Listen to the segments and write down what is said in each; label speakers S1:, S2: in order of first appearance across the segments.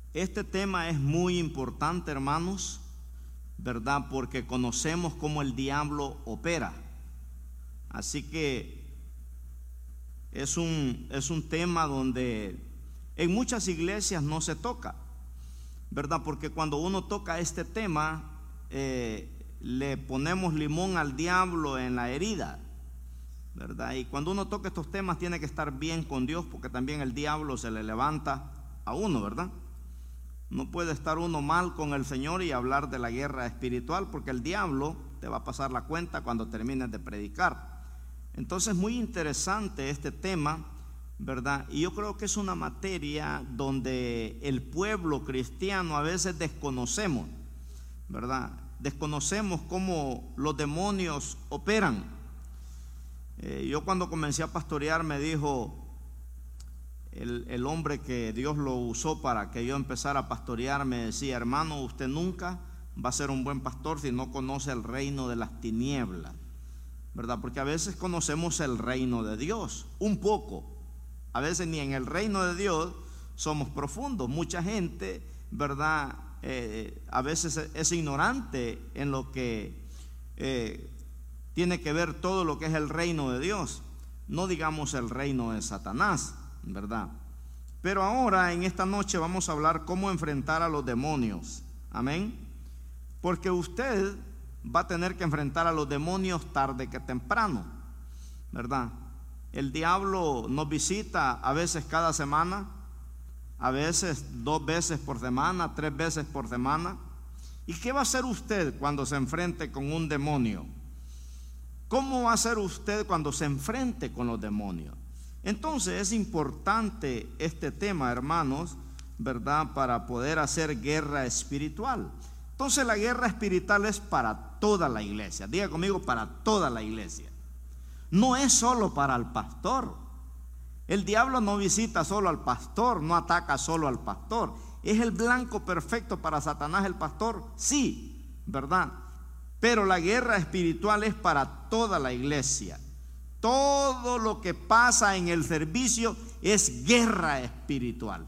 S1: Este tema es muy importante, hermanos, ¿verdad? Porque conocemos cómo el diablo opera. Así que es un tema donde en muchas iglesias no se toca, ¿verdad? Porque cuando uno toca este tema, le ponemos limón al diablo en la herida, ¿verdad? Y cuando uno toca estos temas tiene que estar bien con Dios, porque también el diablo se le levanta a uno, ¿verdad? No puede estar uno mal con el Señor y hablar de la guerra espiritual, porque el diablo te va a pasar la cuenta cuando termines de predicar. Entonces, muy interesante este tema, ¿verdad? Y yo creo que es una materia donde el pueblo cristiano a veces desconocemos, ¿verdad? Desconocemos cómo los demonios operan. Yo cuando comencé a pastorear me dijo el hombre que Dios lo usó para que yo empezara a pastorear, me decía: hermano, usted nunca va a ser un buen pastor si no conoce el reino de las tinieblas, ¿verdad? Porque a veces conocemos el reino de Dios, un poco. A veces ni en el reino de Dios somos profundos. Mucha gente, ¿verdad? A veces es ignorante en lo que tiene que ver todo lo que es el reino de Dios. No digamos el reino de Satanás, ¿verdad? Pero ahora en esta noche vamos a hablar cómo enfrentar a los demonios. Amén. Porque usted va a tener que enfrentar a los demonios tarde que temprano, ¿verdad? El diablo nos visita a veces cada semana, a veces 2 veces por semana, 3 veces por semana. ¿Y qué va a hacer usted cuando se enfrente con un demonio? ¿Cómo va a hacer usted cuando se enfrente con los demonios? Entonces es importante este tema, hermanos, ¿verdad? Para poder hacer guerra espiritual. Entonces la guerra espiritual es para toda la iglesia. Diga conmigo: para toda la iglesia. No es solo para el pastor. El diablo no visita solo al pastor, no ataca solo al pastor. ¿Es el blanco perfecto para Satanás el pastor? Sí, ¿verdad? Pero la guerra espiritual es para toda la iglesia. Todo lo que pasa en el servicio es guerra espiritual.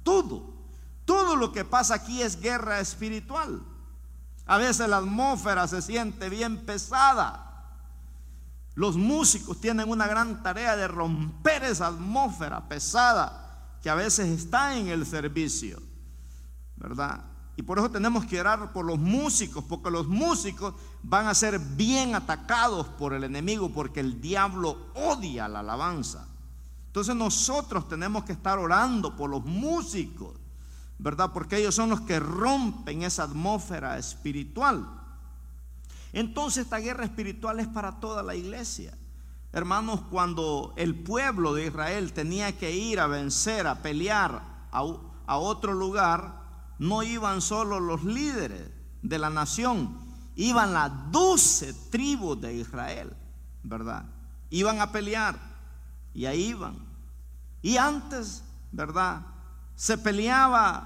S1: Todo lo que pasa aquí es guerra espiritual. A veces la atmósfera se siente bien pesada. Los músicos tienen una gran tarea de romper esa atmósfera pesada que a veces está en el servicio, ¿verdad? Y por eso tenemos que orar por los músicos, porque los músicos van a ser bien atacados por el enemigo, porque el diablo odia la alabanza. Entonces nosotros tenemos que estar orando por los músicos, ¿verdad? Porque ellos son los que rompen esa atmósfera espiritual. Entonces esta guerra espiritual es para toda la iglesia. Hermanos, cuando el pueblo de Israel tenía que ir a vencer, a pelear a otro lugar, no iban solo los líderes de la nación, iban las 12 tribus de Israel, ¿verdad? Iban a pelear y ahí iban. Y antes, ¿verdad? Se peleaba.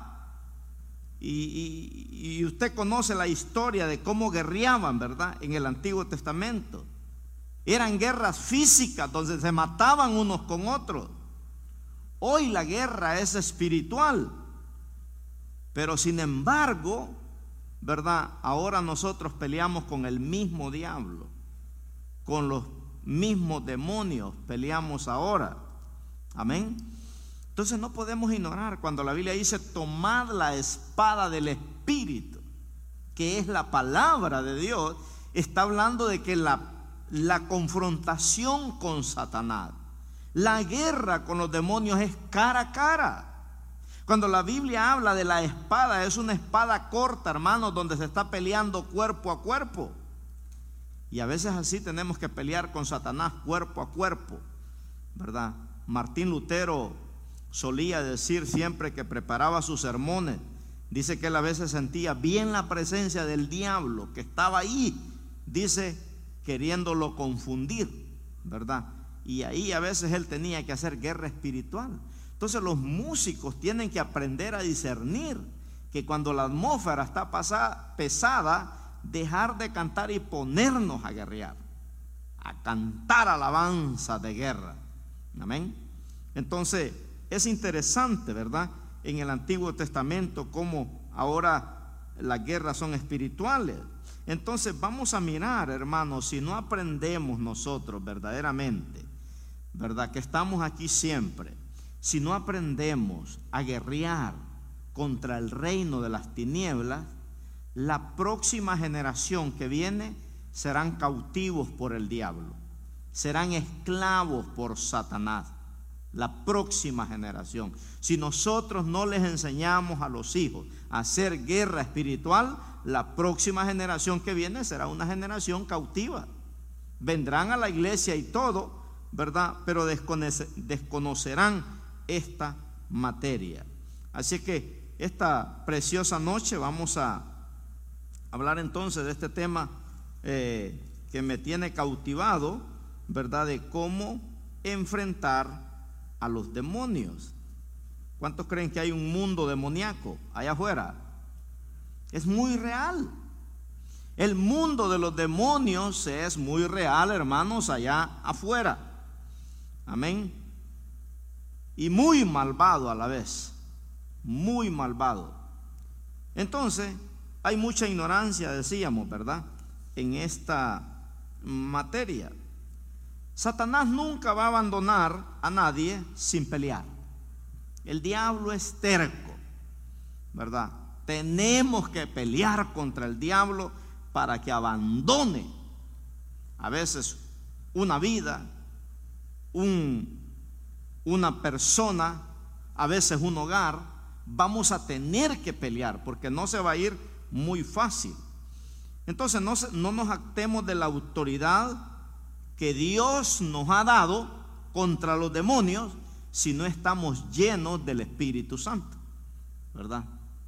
S1: Y usted conoce la historia de cómo guerreaban, ¿verdad? En el Antiguo Testamento. Eran guerras físicas donde se mataban unos con otros. Hoy la guerra es espiritual. Pero sin embargo, ¿verdad? Ahora nosotros peleamos con el mismo diablo. Con los mismos demonios peleamos ahora. Amén. Entonces no podemos ignorar cuando la Biblia dice: tomad la espada del Espíritu, que es la palabra de Dios. Está hablando de que la confrontación con Satanás, la guerra con los demonios es cara a cara. Cuando la Biblia habla de la espada, es una espada corta, hermanos, donde se está peleando cuerpo a cuerpo. Y a veces así tenemos que pelear con Satanás cuerpo a cuerpo, ¿verdad? Martín Lutero solía decir siempre que preparaba sus sermones, dice que él a veces sentía bien la presencia del diablo que estaba ahí, dice, queriéndolo confundir, ¿verdad? Y ahí a veces él tenía que hacer guerra espiritual. Entonces los músicos tienen que aprender a discernir que cuando la atmósfera está pesada, dejar de cantar y ponernos a guerrear, a cantar alabanza de guerra. Amén. Entonces es interesante, ¿verdad? en el Antiguo Testamento cómo ahora las guerras son espirituales. Entonces vamos a mirar, hermanos, si no aprendemos nosotros verdaderamente, ¿verdad?, que estamos aquí siempre, si no aprendemos a guerrear contra el reino de las tinieblas, la próxima generación que viene serán cautivos por el diablo, serán esclavos por Satanás. La próxima generación, si nosotros no les enseñamos a los hijos a hacer guerra espiritual, la próxima generación que viene será una generación cautiva. Vendrán a la iglesia y todo, ¿verdad?, pero desconocerán esta materia. Así que esta preciosa noche vamos a hablar entonces de este tema que me tiene cautivado, ¿verdad?, de cómo enfrentar a los demonios. ¿Cuántos creen que hay un mundo demoníaco allá afuera? Es muy real. El mundo de los demonios es muy real, hermanos, allá afuera. Amén. Y muy malvado a la vez. Muy malvado. Entonces, hay mucha ignorancia, decíamos, ¿verdad?, en esta materia. Satanás nunca va a abandonar a nadie sin pelear. El diablo es terco, ¿verdad? Tenemos que pelear contra el diablo para que abandone a veces una vida, una persona, a veces un hogar. Vamos a tener que pelear porque no se va a ir muy fácil. Entonces no nos actemos de la autoridad que Dios nos ha dado contra los demonios si no estamos llenos del Espíritu Santo, ¿verdad?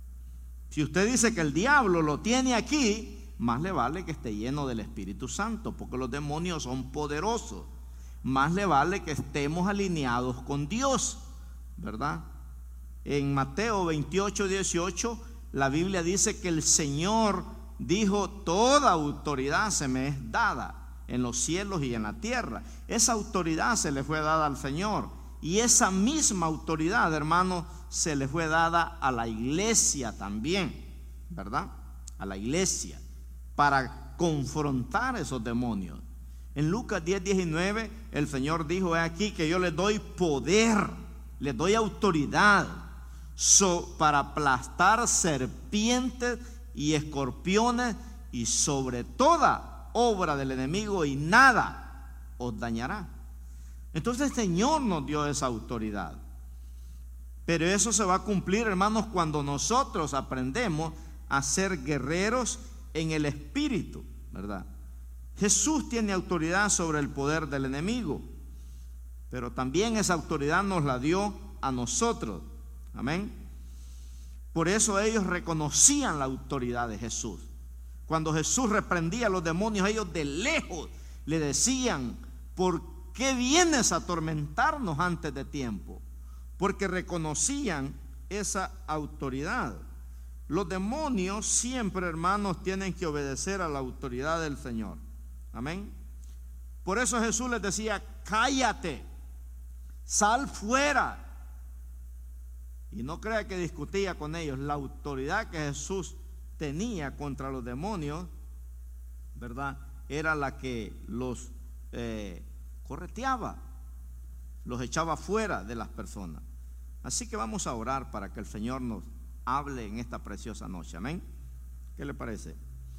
S1: Si usted dice que el diablo lo tiene aquí, más le vale que esté lleno del Espíritu Santo, porque los demonios son poderosos. Más le vale que estemos alineados con Dios, ¿verdad? En Mateo 28:18 la Biblia dice que el Señor dijo: toda autoridad se me es dada en los cielos y en la tierra. Esa autoridad se le fue dada al Señor, y esa misma autoridad, hermano, se le fue dada a la iglesia también, ¿verdad? A la iglesia, para confrontar esos demonios. En Lucas 10:19 el Señor dijo: he aquí que yo les doy poder, les doy autoridad para aplastar serpientes y escorpiones y sobre toda obra del enemigo, y nada os dañará. Entonces el Señor nos dio esa autoridad. Pero eso se va a cumplir, hermanos, cuando nosotros aprendemos a ser guerreros en el Espíritu, ¿verdad? Jesús tiene autoridad sobre el poder del enemigo, pero también esa autoridad nos la dio a nosotros. Amén. Por eso ellos reconocían la autoridad de Jesús. Cuando Jesús reprendía a los demonios, ellos de lejos le decían: ¿por qué vienes a atormentarnos antes de tiempo? Porque reconocían esa autoridad. Los demonios siempre, hermanos, tienen que obedecer a la autoridad del Señor. Amén. Por eso Jesús les decía: cállate, sal fuera. Y no crea que discutía con ellos. La autoridad que Jesús tenía contra los demonios, ¿verdad?, era la que los correteaba, los echaba fuera de las personas. Así que vamos a orar para que el Señor nos hable en esta preciosa noche. Amén. ¿Qué le parece?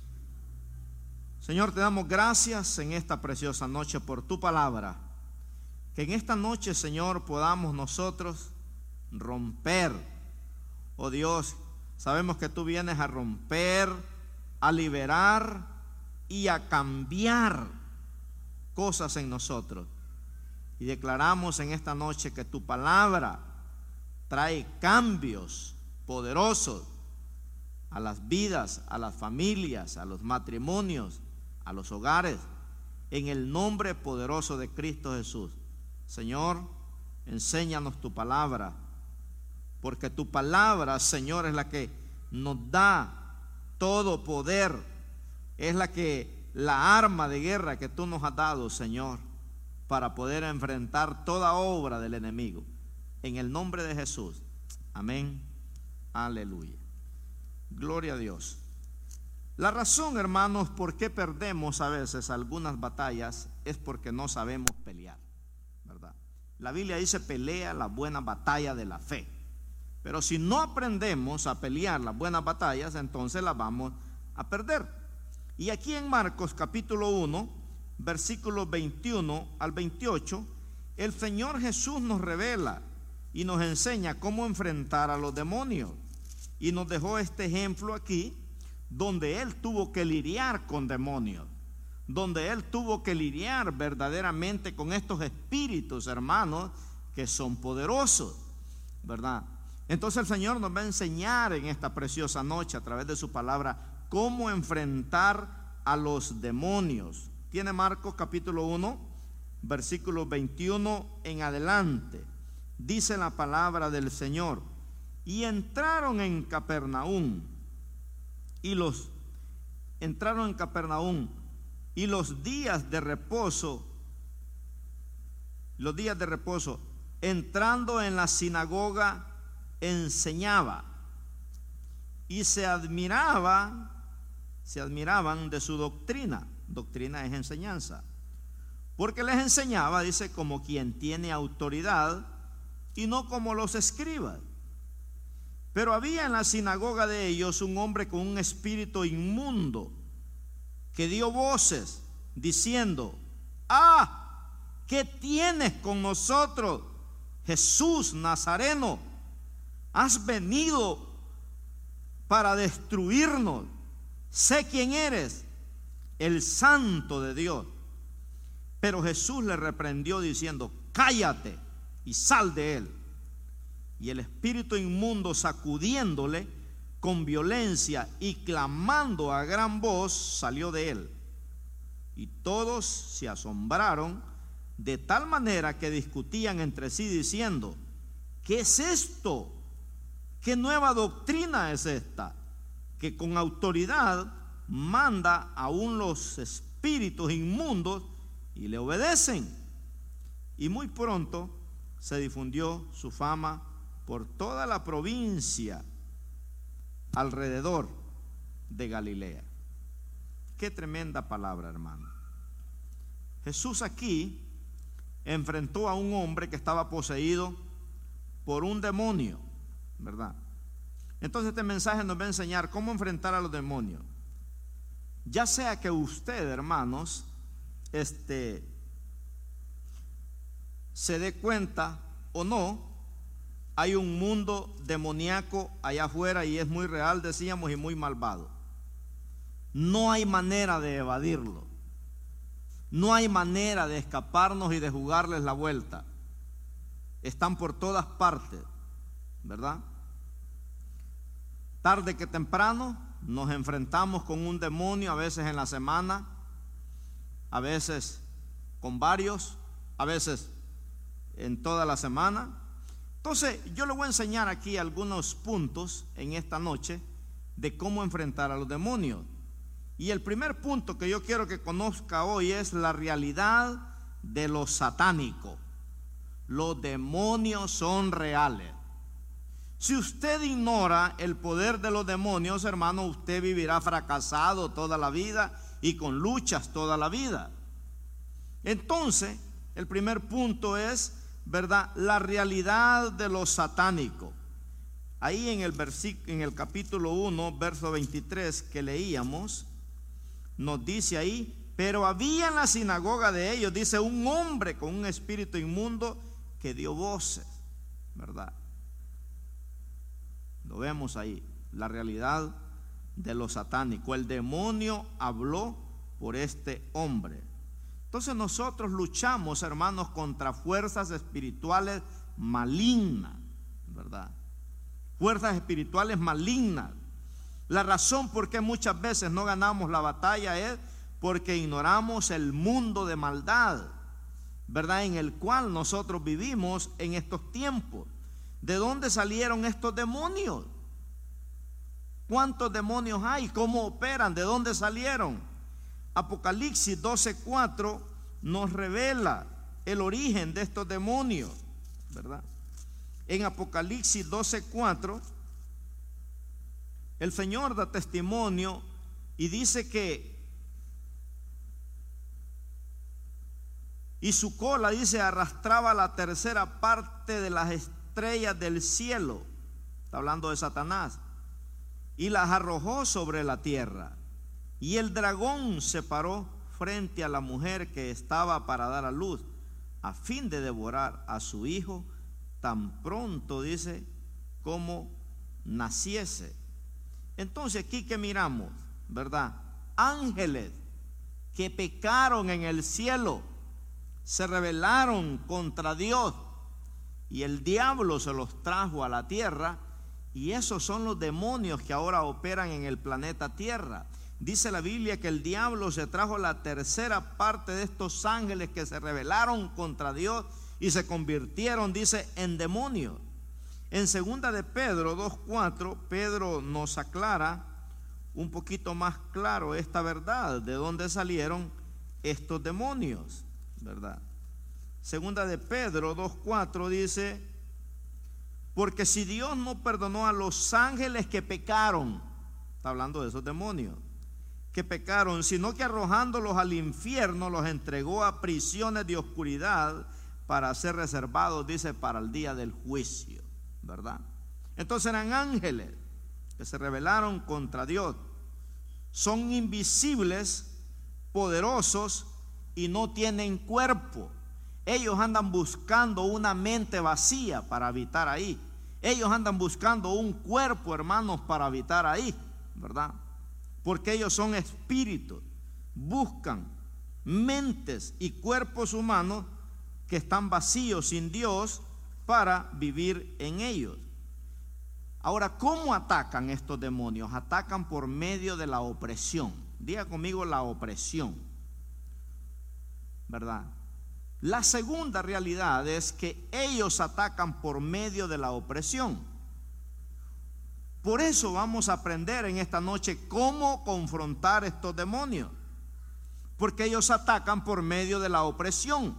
S1: Señor, te damos gracias en esta preciosa noche por tu palabra. Que en esta noche, Señor, podamos nosotros romper, oh Dios. Sabemos que tú vienes a romper, a liberar y a cambiar cosas en nosotros. Y declaramos en esta noche que tu palabra trae cambios poderosos a las vidas, a las familias, a los matrimonios, a los hogares, en el nombre poderoso de Cristo Jesús. Señor, enséñanos tu palabra, porque tu palabra, Señor, es la que nos da todo poder, es la arma de guerra que tú nos has dado, Señor, para poder enfrentar toda obra del enemigo. En el nombre de Jesús. Amén Aleluya. Gloria a Dios. La razón, hermanos, por qué perdemos a veces algunas batallas es porque no sabemos pelear, ¿verdad? La Biblia dice: pelea la buena batalla de la fe. Pero si no aprendemos a pelear las buenas batallas, entonces las vamos a perder. Y aquí en Marcos capítulo 1, versículos 21 al 28, el Señor Jesús nos revela y nos enseña cómo enfrentar a los demonios. Y nos dejó este ejemplo aquí, donde Él tuvo que lidiar con demonios, donde Él tuvo que lidiar verdaderamente con estos espíritus, hermanos, que son poderosos, ¿verdad? Entonces el Señor nos va a enseñar en esta preciosa noche, a través de su palabra, cómo enfrentar a los demonios. Tiene Marcos capítulo 1, versículo 21 en adelante. Dice la palabra del Señor: y entraron en Capernaum, y los días de reposo, entrando en la sinagoga, enseñaba, y se admiraban de su doctrina. Doctrina es enseñanza, porque les enseñaba, dice, como quien tiene autoridad y no como los escribas. Pero había en la sinagoga de ellos un hombre con un espíritu inmundo, que dio voces diciendo: ¿qué tienes con nosotros, Jesús Nazareno? ¿Has venido para destruirnos? Sé quién eres, el Santo de Dios. Pero Jesús le reprendió diciendo: cállate y sal de él. Y el espíritu inmundo, sacudiéndole con violencia y clamando a gran voz, salió de él. Y todos se asombraron, de tal manera que discutían entre sí diciendo: ¿qué es esto? ¿Qué nueva doctrina es esta? Que con autoridad manda aún los espíritus inmundos y le obedecen. Y muy pronto se difundió su fama por toda la provincia alrededor de Galilea. Qué tremenda palabra, hermano. Jesús aquí enfrentó a un hombre que estaba poseído por un demonio, ¿verdad? Entonces este mensaje nos va a enseñar cómo enfrentar a los demonios. Ya sea que usted, hermanos, se dé cuenta o no, hay un mundo demoníaco allá afuera, y es muy real, decíamos, y muy malvado. No hay manera de evadirlo. No hay manera de escaparnos y de jugarles la vuelta. Están por todas partes, ¿verdad? Tarde que temprano nos enfrentamos con un demonio, a veces en la semana, a veces con varios, a veces en toda la semana. Entonces yo le voy a enseñar aquí algunos puntos en esta noche de cómo enfrentar a los demonios. Y el primer punto que yo quiero que conozca hoy es la realidad de lo satánico. Los demonios son reales. Si usted ignora el poder de los demonios, hermano, usted vivirá fracasado toda la vida y con luchas toda la vida. Entonces, el primer punto es, ¿verdad?, la realidad de lo satánico. Ahí en el capítulo 1, verso 23 que leíamos, nos dice ahí: pero había en la sinagoga de ellos, dice, un hombre con un espíritu inmundo que dio voces, ¿verdad? Lo vemos ahí, la realidad de lo satánico. El demonio habló por este hombre. Entonces nosotros luchamos, hermanos, contra fuerzas espirituales malignas, ¿verdad? Fuerzas espirituales malignas. La razón por qué muchas veces no ganamos la batalla es porque ignoramos el mundo de maldad, ¿verdad?, en el cual nosotros vivimos en estos tiempos. ¿De dónde salieron estos demonios? ¿Cuántos demonios hay? ¿Cómo operan? ¿De dónde salieron? Apocalipsis 12:4 nos revela el origen de estos demonios, ¿verdad? En Apocalipsis 12:4 el Señor da testimonio y dice que, y su cola, dice, arrastraba la tercera parte de las estrellas del cielo. Está hablando de Satanás. Y las arrojó sobre la tierra. Y el dragón se paró frente a la mujer que estaba para dar a luz, a fin de devorar a su hijo tan pronto, dice, como naciese. Entonces aquí que miramos, ¿verdad? Ángeles que pecaron en el cielo, se rebelaron contra Dios y el diablo se los trajo a la tierra, y esos son los demonios que ahora operan en el planeta Tierra. Dice la Biblia que el diablo se trajo la tercera parte de estos ángeles que se rebelaron contra Dios y se convirtieron, dice, en demonios. En segunda de Pedro 2:4, Pedro nos aclara un poquito más claro esta verdad, de dónde salieron estos demonios, ¿verdad? Segunda de Pedro 2:4 dice: porque si Dios no perdonó a los ángeles que pecaron, está hablando de esos demonios que pecaron, sino que arrojándolos al infierno los entregó a prisiones de oscuridad para ser reservados, dice, para el día del juicio, ¿verdad? Entonces eran ángeles que se rebelaron contra Dios. Son invisibles, poderosos y no tienen cuerpo. Ellos andan buscando una mente vacía para habitar ahí. Ellos andan buscando un cuerpo, hermanos, para habitar ahí, ¿verdad? Porque ellos son espíritus. Buscan mentes y cuerpos humanos que están vacíos, sin Dios, para vivir en ellos. Ahora, ¿cómo atacan estos demonios? Atacan por medio de la opresión. Diga conmigo, la opresión, ¿verdad? La segunda realidad es que ellos atacan por medio de la opresión. Por eso vamos a aprender en esta noche cómo confrontar estos demonios, porque ellos atacan por medio de la opresión.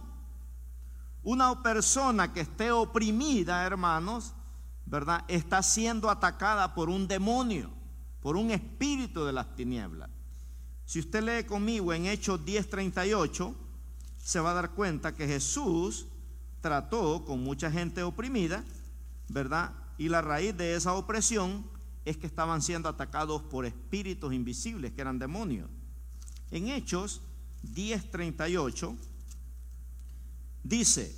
S1: Una persona que esté oprimida, hermanos, ¿verdad?, está siendo atacada por un demonio, por un espíritu de las tinieblas. Si usted lee conmigo en Hechos 10:38, se va a dar cuenta que Jesús trató con mucha gente oprimida, ¿verdad? Y la raíz de esa opresión es que estaban siendo atacados por espíritus invisibles, que eran demonios. En Hechos 10:38 dice: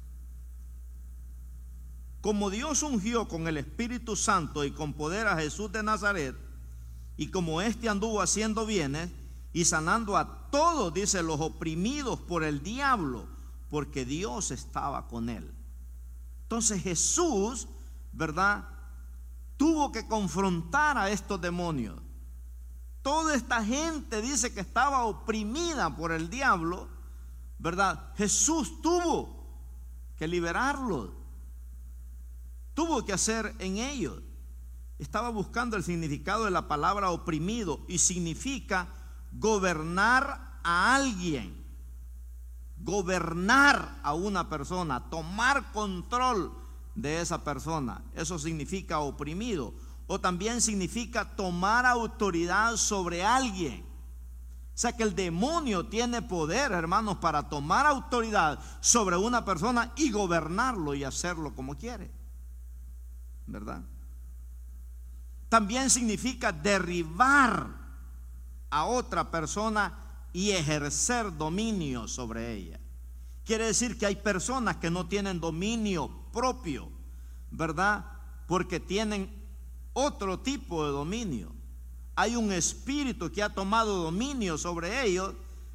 S1: como Dios ungió con el Espíritu Santo y con poder a Jesús de Nazaret, y como éste anduvo haciendo bienes y sanando a todos, dice, los oprimidos por el diablo, porque Dios estaba con él. Entonces Jesús, ¿verdad?, tuvo que confrontar a estos demonios. Toda esta gente dice que estaba oprimida por el diablo, ¿verdad? Jesús tuvo que liberarlos, tuvo que hacer en ellos. Estaba buscando el significado de la palabra oprimido, y significa gobernar a alguien, gobernar a una persona, tomar control de esa persona. Eso significa oprimido. O también significa tomar autoridad sobre alguien. O sea que el demonio tiene poder, hermanos, para tomar autoridad sobre una persona y gobernarlo y hacerlo como quiere, ¿verdad? También significa derribar a otra persona y ejercer dominio sobre ella. Quiere decir que hay personas que no tienen dominio propio, ¿verdad? Porque tienen otro tipo de dominio. Hay un espíritu que ha tomado dominio sobre ellos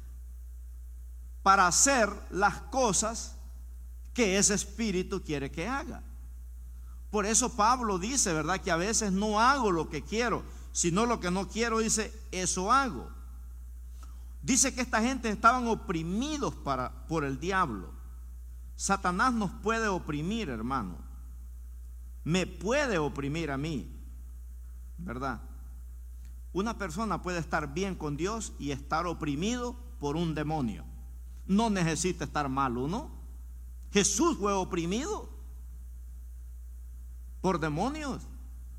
S1: para hacer las cosas que ese espíritu quiere que haga. Por eso Pablo dice, ¿verdad?, que a veces no hago lo que quiero, sino lo que no quiero, dice, eso hago. Dice que esta gente estaban oprimidos por el diablo. Satanás nos puede oprimir, hermano. Me puede oprimir a mí, ¿verdad? Una persona puede estar bien con Dios y estar oprimido por un demonio. No necesita estar mal uno. Jesús fue oprimido por demonios.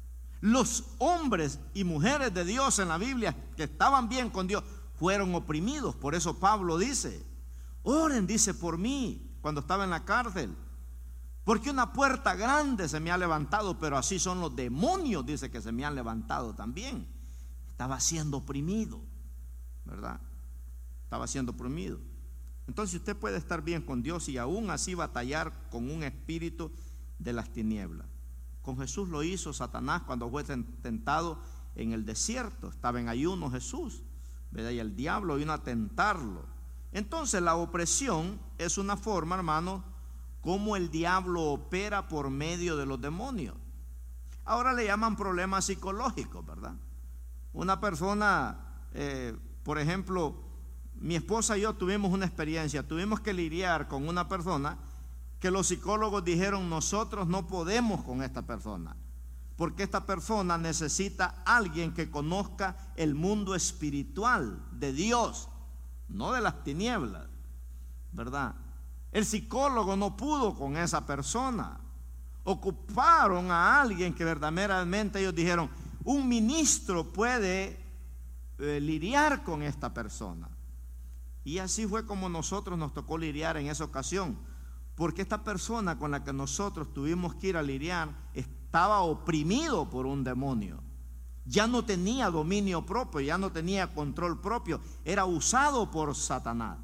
S1: Los hombres y mujeres de Dios en la Biblia que estaban bien con Dios fueron oprimidos. Por eso Pablo dice, oren, dice, por mí, cuando estaba en la cárcel, porque una puerta grande se me ha levantado, pero así son los demonios, dice, que se me han levantado también. Estaba siendo oprimido, ¿verdad? Estaba siendo oprimido. Entonces usted puede estar bien con Dios y aún así batallar con un espíritu de las tinieblas. Con Jesús lo hizo Satanás cuando fue tentado en el desierto. Estaba en ayuno Jesús, ¿verdad? Y el diablo vino a tentarlo. Entonces la opresión es una forma, hermano, como el diablo opera por medio de los demonios. Ahora le llaman problemas psicológicos, ¿verdad? Una persona, por ejemplo, mi esposa y yo tuvimos una experiencia. Tuvimos que lidiar con una persona que los psicólogos dijeron, nosotros no podemos con esta persona, porque esta persona necesita a alguien que conozca el mundo espiritual de Dios, no de las tinieblas, ¿verdad? El psicólogo no pudo con esa persona. Ocuparon a alguien que verdaderamente ellos dijeron, un ministro puede lidiar con esta persona. Y así fue como nosotros nos tocó lidiar en esa ocasión, porque esta persona con la que nosotros tuvimos que ir a lidiar estaba oprimido por un demonio. Ya no tenía dominio propio, ya no tenía control propio, era usado por Satanás.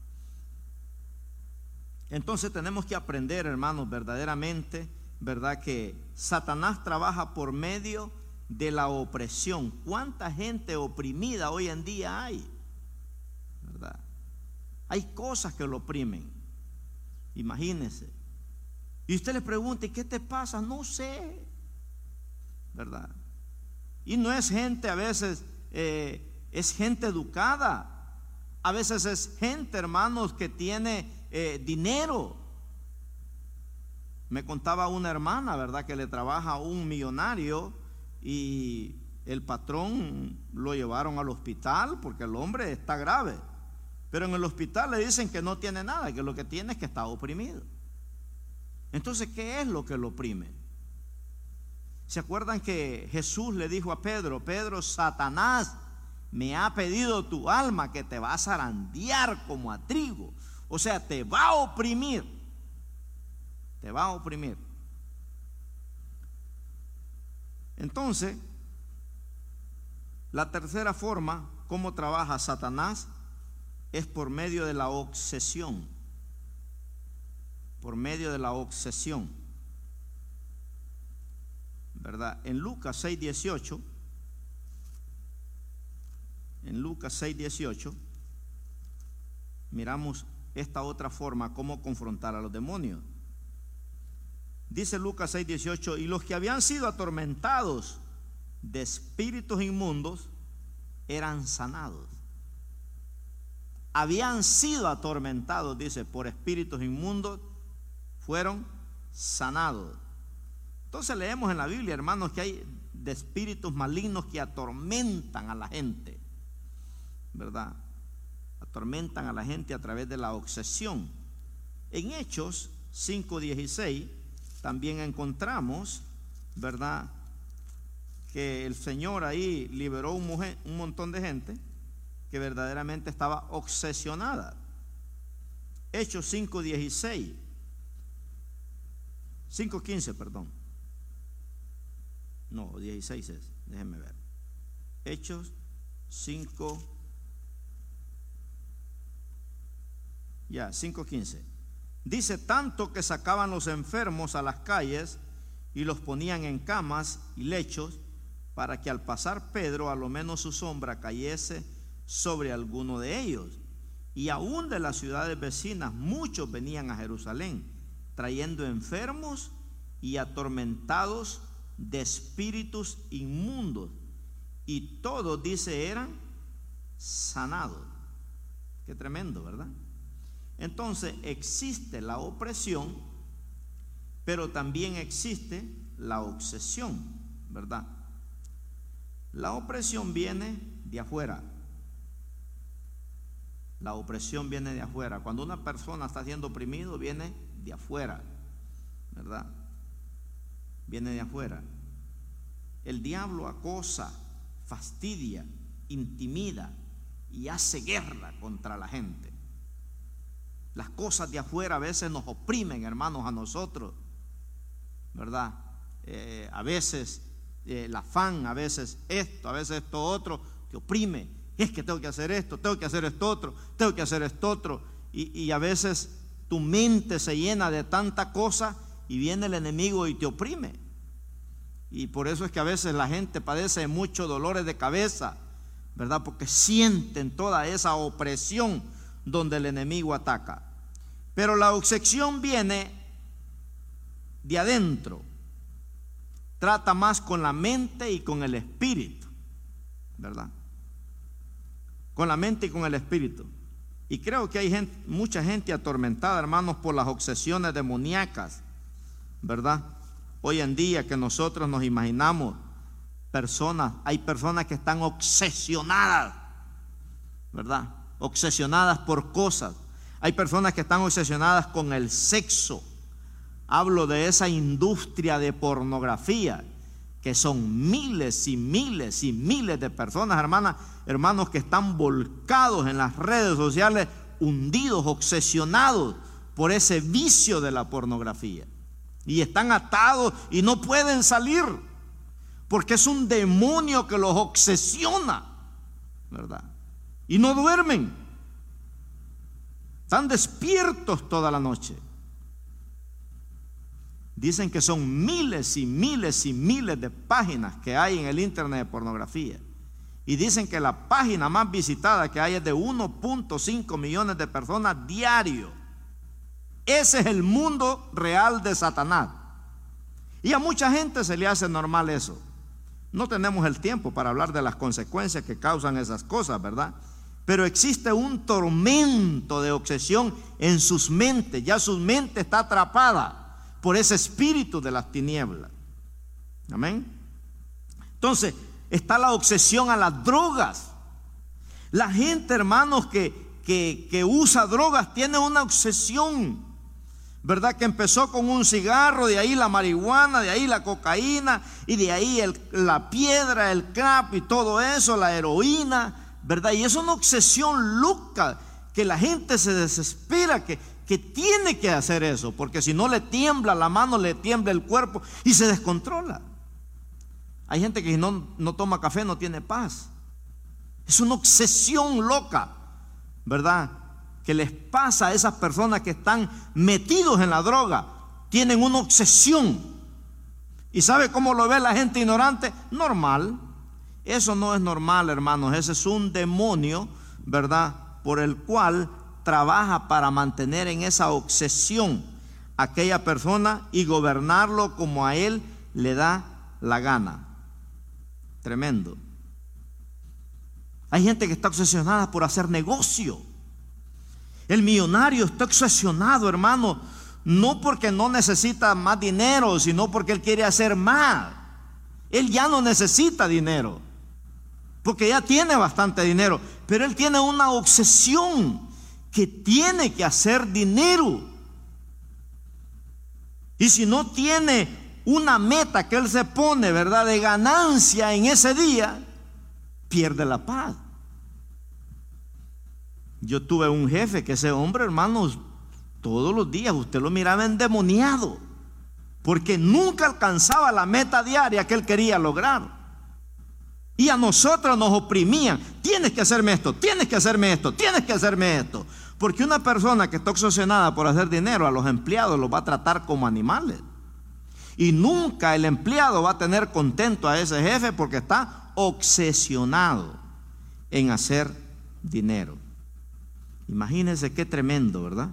S1: Entonces tenemos que aprender, hermanos, verdaderamente, ¿verdad?, que Satanás trabaja por medio de la opresión. ¿Cuánta gente oprimida hoy en día hay? ¿Verdad? Hay cosas que lo oprimen. Imagínense. Y usted le pregunta, ¿y qué te pasa? No sé, ¿verdad? Y no es gente, a veces es gente educada, a veces es gente, hermanos, que tiene dinero. Me contaba una hermana, ¿verdad?, que le trabaja a un millonario y el patrón lo llevaron al hospital porque el hombre está grave. Pero en el hospital le dicen que no tiene nada, que lo que tiene es que está oprimido. Entonces, ¿qué es lo que lo oprime? ¿Se acuerdan que Jesús le dijo a Pedro, Pedro, Satanás me ha pedido tu alma, que te va a zarandear como a trigo? O sea, te va a oprimir. Te va a oprimir. Entonces, la tercera forma, cómo trabaja Satanás, es por medio de la obsesión. Por medio de la obsesión, ¿verdad? En Lucas 6:18, miramos esta otra forma, cómo confrontar a los demonios. Dice Lucas 6:18, y los que habían sido atormentados de espíritus inmundos eran sanados. Habían sido atormentados, dice, por espíritus inmundos, fueron sanados. Entonces leemos en la Biblia, hermanos, que hay de espíritus malignos que atormentan a la gente, ¿verdad? Atormentan a la gente a través de la obsesión. En Hechos 5:16 también encontramos, ¿verdad?, que el Señor ahí liberó un montón de gente que verdaderamente estaba obsesionada. Hechos 5:15, perdón. No, 16 es, déjenme ver. Hechos 5:15. Dice, tanto que sacaban los enfermos a las calles y los ponían en camas y lechos, para que al pasar Pedro, a lo menos su sombra cayese sobre alguno de ellos. Y aún de las ciudades vecinas muchos venían a Jerusalén, trayendo enfermos y atormentados de espíritus inmundos, y todos, dice, eran sanados. Qué tremendo, ¿verdad? Entonces existe la opresión, pero también existe la obsesión, ¿verdad? La opresión viene de afuera. La opresión viene de afuera. Cuando una persona está siendo oprimido, viene de afuera, ¿verdad? Viene de afuera. El diablo acosa, fastidia, intimida y hace guerra contra la gente. Las cosas de afuera a veces nos oprimen, hermanos, a nosotros, ¿verdad? A veces el afán, a veces esto otro, te oprime. Es que tengo que hacer esto, tengo que hacer esto otro, tengo que hacer esto otro. Y a veces tu mente se llena de tanta cosa y viene el enemigo y te oprime. Y por eso es que a veces la gente padece de muchos dolores de cabeza, ¿verdad? Porque sienten toda esa opresión donde el enemigo ataca. Pero la obsesión viene de adentro. Trata más con la mente y con el espíritu, ¿verdad? Con la mente y con el espíritu. Y creo que hay mucha gente atormentada, hermanos, por las obsesiones demoníacas, ¿verdad? Hoy en día que nosotros nos imaginamos hay personas que están obsesionadas, ¿verdad? Obsesionadas por cosas. Hay personas que están obsesionadas con el sexo. Hablo de esa industria de pornografía, que son miles y miles y miles de personas, hermanos, que están volcados en las redes sociales, hundidos, obsesionados por ese vicio de la pornografía. Y están atados y no pueden salir, porque es un demonio que los obsesiona, ¿verdad? Y no duermen. Están despiertos toda la noche. Dicen que son miles y miles y miles de páginas que hay en el internet de pornografía. Y dicen que la página más visitada que hay es de 1.5 millones de personas diario. Ese es el mundo real de Satanás. Y a mucha gente se le hace normal eso. No tenemos el tiempo para hablar de las consecuencias que causan esas cosas, ¿verdad? Pero existe un tormento de obsesión en sus mentes. Ya su mente está atrapada por ese espíritu de las tinieblas. Amén. Entonces está la obsesión a las drogas. La gente, hermanos, que usa drogas tiene una obsesión, ¿verdad? Que empezó con un cigarro, de ahí la marihuana, de ahí la cocaína, y de ahí la piedra, el crack y todo eso, la heroína, ¿verdad? Y es una obsesión loca que la gente se desespera, que tiene que hacer eso, porque si no le tiembla la mano, le tiembla el cuerpo y se descontrola. Hay gente que si no toma café no tiene paz. Es una obsesión loca, ¿verdad? Que les pasa a esas personas que están metidos en la droga. Tienen una obsesión. ¿Y sabe cómo lo ve la gente ignorante? Normal. Eso no es normal, hermanos. Ese es un demonio, ¿verdad? Por el cual trabaja para mantener en esa obsesión a aquella persona y gobernarlo como a él le da la gana. Tremendo. Hay gente que está obsesionada por hacer negocio. El millonario está obsesionado, hermano, no porque no necesita más dinero, sino porque él quiere hacer más. Él ya no necesita dinero, porque ya tiene bastante dinero, pero él tiene una obsesión que tiene que hacer dinero. Y si no tiene una meta que él se pone, ¿verdad?, de ganancia en ese día, pierde la paz. Yo tuve un jefe que ese hombre, hermanos, todos los días usted lo miraba endemoniado, porque nunca alcanzaba la meta diaria que él quería lograr. Y a nosotros nos oprimían: tienes que hacerme esto, tienes que hacerme esto, tienes que hacerme esto. Porque una persona que está obsesionada por hacer dinero, a los empleados los va a tratar como animales. Y nunca el empleado va a tener contento a ese jefe, porque está obsesionado en hacer dinero. Imagínense qué tremendo, ¿verdad?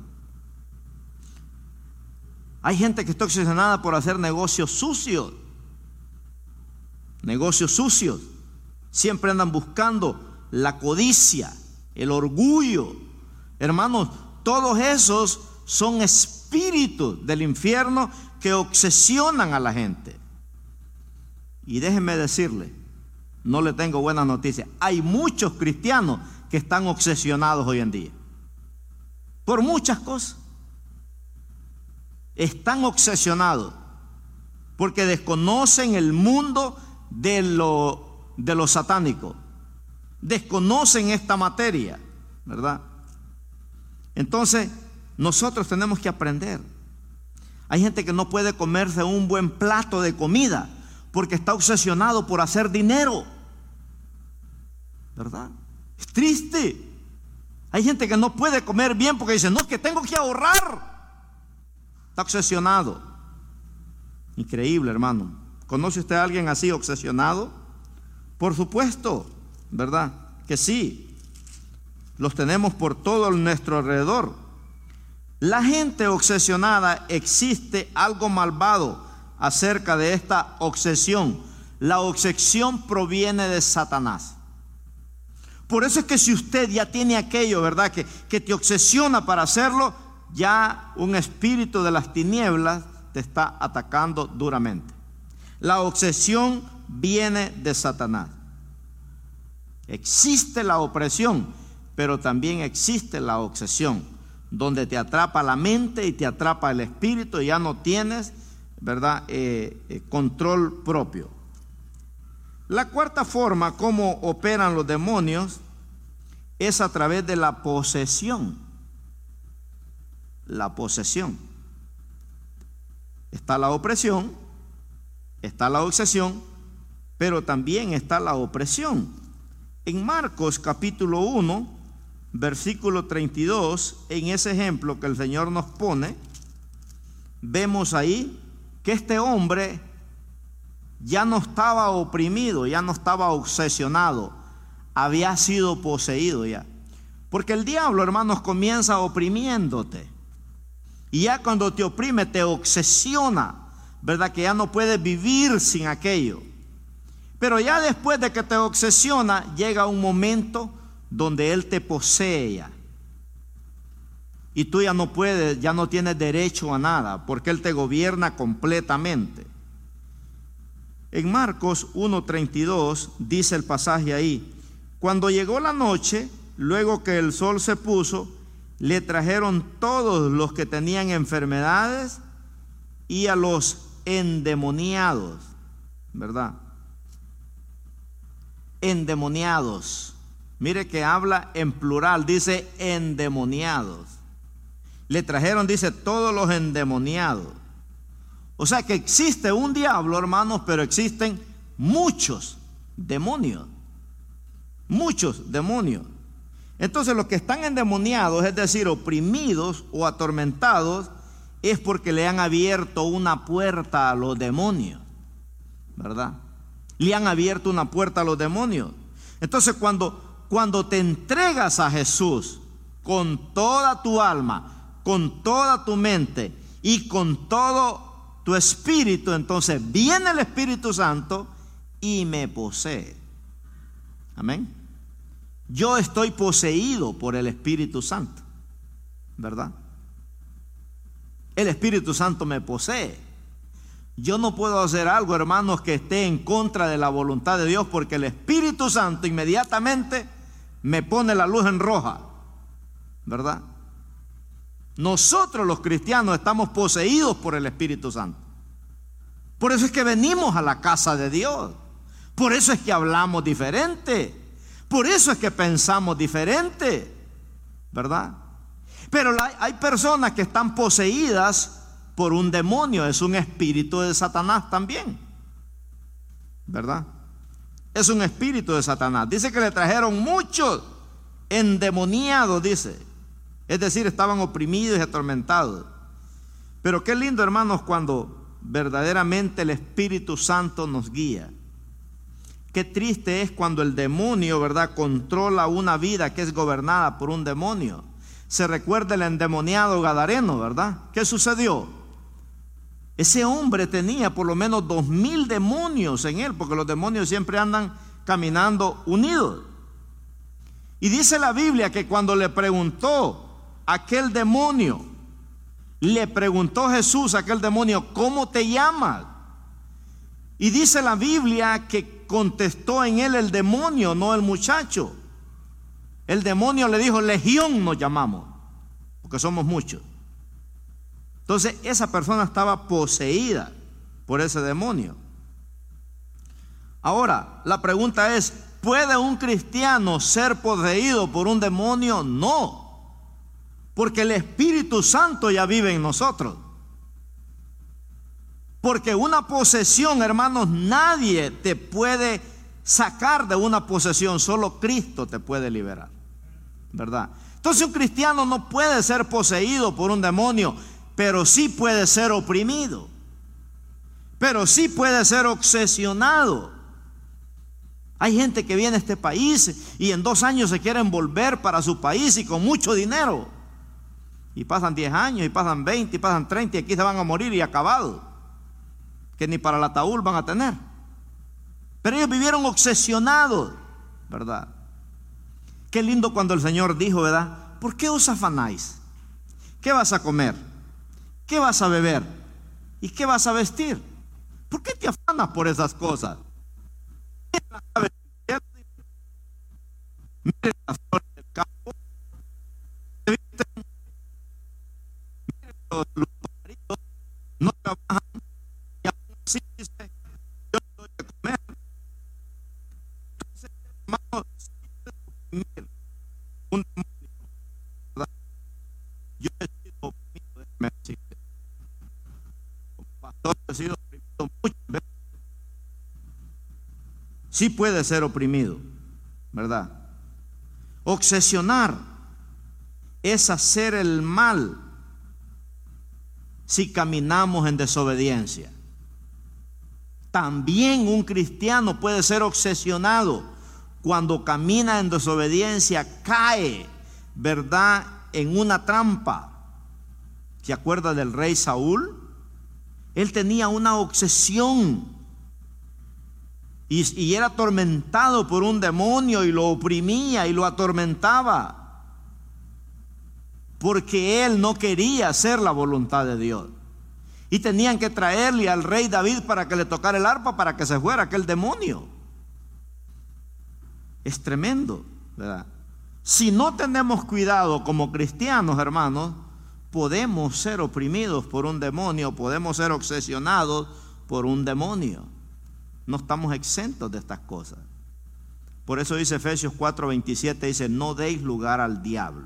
S1: Hay gente que está obsesionada por hacer negocios sucios. Negocios sucios. Siempre andan buscando la codicia, el orgullo. Hermanos, todos esos son espíritus del infierno que obsesionan a la gente. Y déjenme decirle, no le tengo buenas noticias. Hay muchos cristianos que están obsesionados hoy en día por muchas cosas. Están obsesionados porque desconocen el mundo de lo satánico. Desconocen esta materia, ¿verdad? Entonces, nosotros tenemos que aprender. Hay gente que no puede comerse un buen plato de comida porque está obsesionado por hacer dinero, ¿verdad? Es triste. Hay gente que no puede comer bien porque dice, no, es que tengo que ahorrar. Está obsesionado. Increíble, hermano. ¿Conoce usted a alguien así obsesionado? Por supuesto, ¿verdad? Que sí. Los tenemos por todo nuestro alrededor. La gente obsesionada, existe algo malvado acerca de esta obsesión. La obsesión proviene de Satanás. Por eso es que si usted ya tiene aquello, ¿verdad?, que te obsesiona para hacerlo, ya un espíritu de las tinieblas te está atacando duramente. La obsesión viene de Satanás. Existe la opresión, pero también existe la obsesión, donde te atrapa la mente y te atrapa el espíritu y ya no tienes, ¿verdad?, control propio. La cuarta forma como operan los demonios es a través de la posesión. La posesión. Está la opresión, está la obsesión, pero también está la opresión. En Marcos capítulo 1, versículo 32, en ese ejemplo que el Señor nos pone, vemos ahí que este hombre ya no estaba oprimido, ya no estaba obsesionado, había sido poseído ya. Porque el diablo, hermanos, comienza oprimiéndote. Y ya cuando te oprime, te obsesiona, ¿verdad? Que ya no puedes vivir sin aquello. Pero ya después de que te obsesiona, llega un momento donde él te posee ya. Y tú ya no puedes, ya no tienes derecho a nada, porque él te gobierna completamente. En Marcos 1:32 dice el pasaje ahí: cuando llegó la noche, luego que el sol se puso, le trajeron todos los que tenían enfermedades y a los endemoniados, ¿verdad? Endemoniados. Mire que habla en plural, dice endemoniados. Le trajeron, dice, todos los endemoniados. O sea que existe un diablo, hermanos, pero existen muchos demonios. Muchos demonios. Entonces los que están endemoniados, es decir, oprimidos o atormentados, es porque le han abierto una puerta a los demonios, ¿verdad? Le han abierto una puerta a los demonios. Entonces cuando te entregas a Jesús con toda tu alma, con toda tu mente y con todo tu espíritu, entonces viene el Espíritu Santo y me posee. Amén. Yo estoy poseído por el Espíritu Santo, ¿verdad? El Espíritu Santo me posee. Yo no puedo hacer algo, hermanos, que esté en contra de la voluntad de Dios, porque el Espíritu Santo inmediatamente me pone la luz en roja, ¿verdad? Nosotros los cristianos estamos poseídos por el Espíritu Santo. Por eso es que venimos a la casa de Dios. Por eso es que hablamos diferente. Por eso es que pensamos diferente, ¿verdad? Pero hay personas que están poseídas por un demonio, es un espíritu de Satanás también, ¿verdad? Es un espíritu de Satanás. Dice que le trajeron muchos endemoniados, dice. Es decir, estaban oprimidos y atormentados. Pero qué lindo, hermanos, cuando verdaderamente el Espíritu Santo nos guía. Qué triste es cuando el demonio, ¿verdad?, controla una vida que es gobernada por un demonio. Se recuerda el endemoniado gadareno, ¿verdad? ¿Qué sucedió? Ese hombre tenía por lo menos 2000 demonios en él, porque los demonios siempre andan caminando unidos. Y dice la Biblia que cuando le preguntó aquel demonio, le preguntó Jesús a aquel demonio, ¿cómo te llamas? Y dice la Biblia que contestó en él el demonio, no el muchacho. El demonio le dijo, Legión nos llamamos, porque somos muchos. Entonces esa persona estaba poseída por ese demonio. Ahora, la pregunta es, ¿puede un cristiano ser poseído por un demonio? No, porque el Espíritu Santo ya vive en nosotros. Porque una posesión, hermanos, nadie te puede sacar de una posesión, solo Cristo te puede liberar, ¿verdad? Entonces un cristiano no puede ser poseído por un demonio, pero sí puede ser oprimido, pero sí puede ser obsesionado. Hay gente que viene a este país y en 2 años se quieren volver para su país y con mucho dinero. Y pasan 10 años, y pasan 20, y pasan 30, y aquí se van a morir y acabados, que ni para el ataúd van a tener. Pero ellos vivieron obsesionados, ¿verdad? Qué lindo cuando el Señor dijo, ¿verdad? ¿Por qué os afanáis? ¿Qué vas a comer? ¿Qué vas a beber? ¿Y qué vas a vestir? ¿Por qué te afanas por esas cosas? Miren las flores del campo, miren los pajaritos, no trabajan y aún así dice, yo te doy de comer. Entonces, hermanos, un demonio, ¿verdad? Yo he sido oprimido, déjeme decirte. Como pastor he sido oprimido muchas veces. Sí puede ser oprimido, ¿verdad? Obsesionar es hacer el mal si caminamos en desobediencia. También un cristiano puede ser obsesionado cuando camina en desobediencia, cae, ¿verdad?, en una trampa. ¿Se acuerda del rey Saúl? Él tenía una obsesión y era atormentado por un demonio y lo oprimía y lo atormentaba porque él no quería hacer la voluntad de Dios. Y tenían que traerle al rey David para que le tocara el arpa para que se fuera aquel demonio. Es tremendo, ¿verdad? Si no tenemos cuidado como cristianos, hermanos, podemos ser oprimidos por un demonio, podemos ser obsesionados por un demonio. No estamos exentos de estas cosas. Por eso dice Efesios 4:27, dice, no deis lugar al diablo.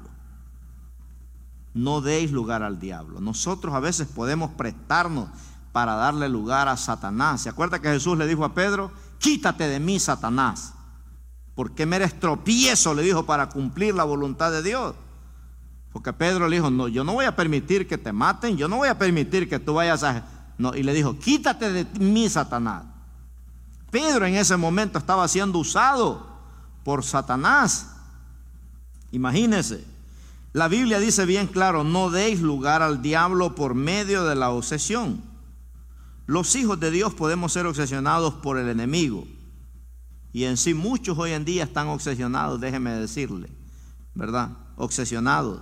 S1: No deis lugar al diablo. Nosotros a veces podemos prestarnos para darle lugar a Satanás. ¿Se acuerda que Jesús le dijo a Pedro, quítate de mí, Satanás? Porque me eres tropiezo, le dijo, para cumplir la voluntad de Dios. Porque Pedro le dijo, no, yo no voy a permitir que te maten, yo no voy a permitir que tú vayas a... No, y le dijo, quítate de mí, Satanás. Pedro en ese momento estaba siendo usado por Satanás. Imagínense. La Biblia dice bien claro, no deis lugar al diablo por medio de la obsesión. Los hijos de Dios podemos ser obsesionados por el enemigo. Y en sí muchos hoy en día están obsesionados, déjeme decirle, ¿verdad? Obsesionados.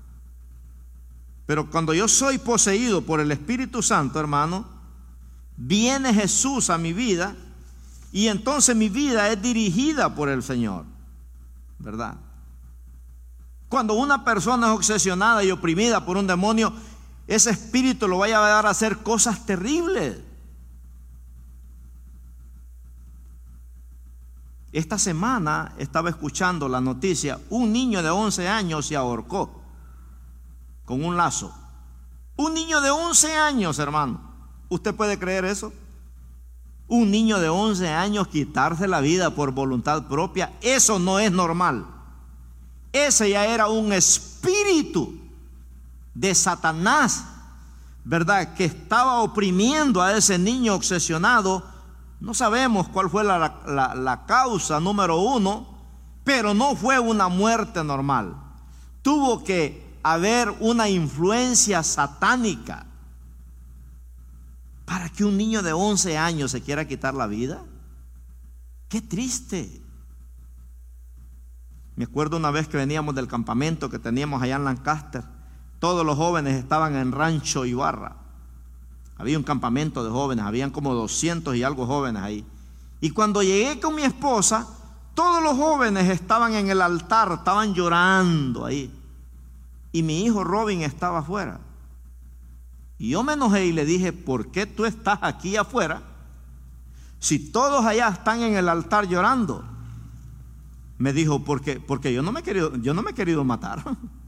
S1: Pero cuando yo soy poseído por el Espíritu Santo, hermano, viene Jesús a mi vida y entonces mi vida es dirigida por el Señor, ¿verdad? Cuando una persona es obsesionada y oprimida por un demonio, ese espíritu lo va a llevar a hacer cosas terribles. Esta semana estaba escuchando la noticia, un niño de 11 años se ahorcó con un lazo. Un niño de 11 años, hermano. ¿Usted puede creer eso? Un niño de 11 años quitarse la vida por voluntad propia, eso no es normal. Ese ya era un espíritu de Satanás, ¿verdad?, que estaba oprimiendo a ese niño obsesionado. No sabemos cuál fue la causa número uno, pero no fue una muerte normal. Tuvo que haber una influencia satánica para que un niño de 11 años se quiera quitar la vida. Qué triste. Me acuerdo una vez que veníamos del campamento que teníamos allá en Lancaster. Todos los jóvenes estaban en Rancho Ibarra. Había un campamento de jóvenes, habían como 200 y algo jóvenes ahí. Y cuando llegué con mi esposa, todos los jóvenes estaban en el altar, estaban llorando ahí. Y mi hijo Robin estaba afuera. Y yo me enojé y le dije, ¿por qué tú estás aquí afuera Si todos allá están en el altar llorando, me dijo, porque yo no me he querido matar.